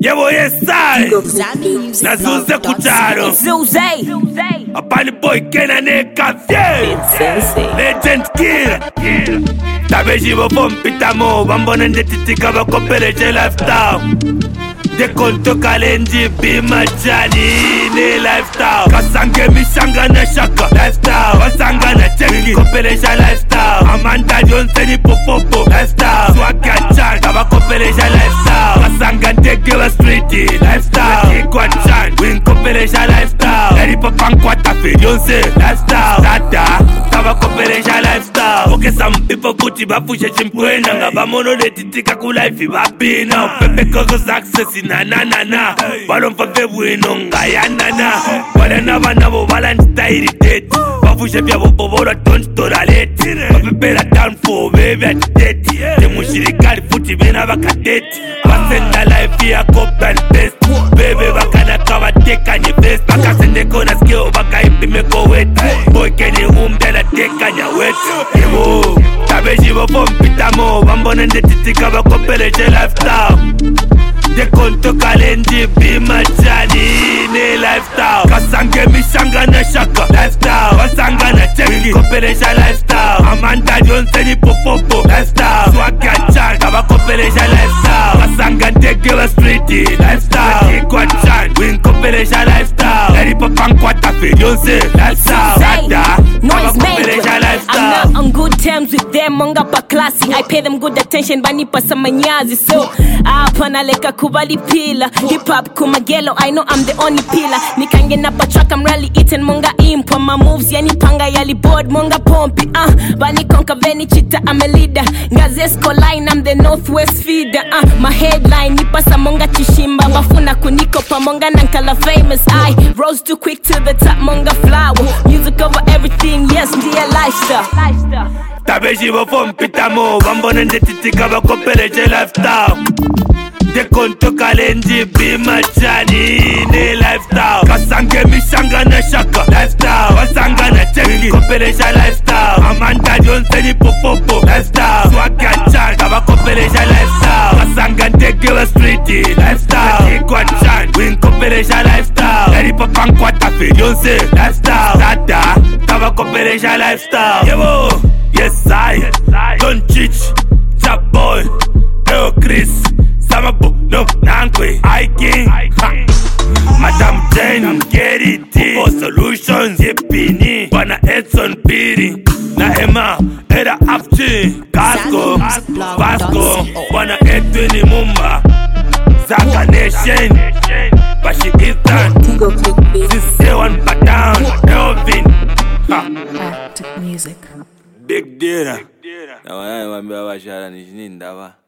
Yebo yesai Nazuze kutaro Apani boy kena nekafye Legend killer Tabeji bofom pitamo Bambona ndetitika bakopeleje lifestyle Dekonto kalenji bima chani ne lifestyle Kasange mishanga na shaka lifestyle Wasanga na cheki kopeleja lifestyle Amanda Johnson ni popopo lifestyle Swaka chan kaba kopeleja lifestyle Kasanga ndege wa streeti lifestyle Kikwa chan win kopeleja lifestyle Eri papangwa tafi Johnson lifestyle Tata kaba kopeleja lifestyle Oke some people kuti bafushe chimpwena Ngaba mono netitika kulaifi babina Pepe koko success na balomfa febwino ngayanana balana banabo balantita irritate bafushe byabo bobola tontoraleti bapepera down for baby at date temushirikali futi bena bakadeti basenda life ya cop and paste baby bakana kabatekanye face bakasendeko na skill bakaipimeko wet boy keni umbela tekanya wet yebo tabeji bofom pitamo bambona ndetitika bakopeleje lifestyle Dekonto kalenji bima chani ne lifestyle Kasange mishanga na shaka lifestyle Wasanga na cheki kopeleja lifestyle Amanda Johnson ni popopo lifestyle Swaka chan kaba kopeleja lifestyle Kasanga ndege wa streeti lifestyle Kikwa chan win kopeleja lifestyle Eri papangwa tafi Johnson lifestyle Tata kaba kopeleja lifestyle I'm not on good terms with them Monga pa classy I pay them good attention Banipa sa manyazi So hapa leka kubali pila Hip hop kumagelo I know I'm the only pillar Nikange na pa track I'm rally eating Monga impo My moves yani panga yali board Monga pompi Bani konka veni chita I'm a leader Ngazesko line I'm the northwest feeder My headline Nipasa monga chishimba Bafuna kuniko pa monga nankala famous I rose too quick to the top Monga flower Music over everything Yes dear lifestyle Tabeji bofom pitamo Bambona ndetitika bakopeleje lifestyle Dekonto kalenji bima chani ne lifestyle Kasange mishanga na shaka lifestyle Wasanga na cheki kopeleja lifestyle Amanda Johnson ni popopo lifestyle Swaka chan kaba kopeleja lifestyle Kasanga ndege wa streeti lifestyle Kikwa chan win kopeleja lifestyle Eri papangwa tafi Johnson lifestyle Tata kaba kopeleja lifestyle Yebo yes I Don't cheat Jab boy Eo Chris Samabu, no, Nankwe, I King Madam Jane, get it for solutions, Yepini Bana Edson Piri Na Emma, Era Apchi Casco, Vasco Bana Edwini Mumba Zaka Nation Bashi Ethan Sisewan Patown Elvin Active music Big deal Na wanae wambia washara ni nini ndawa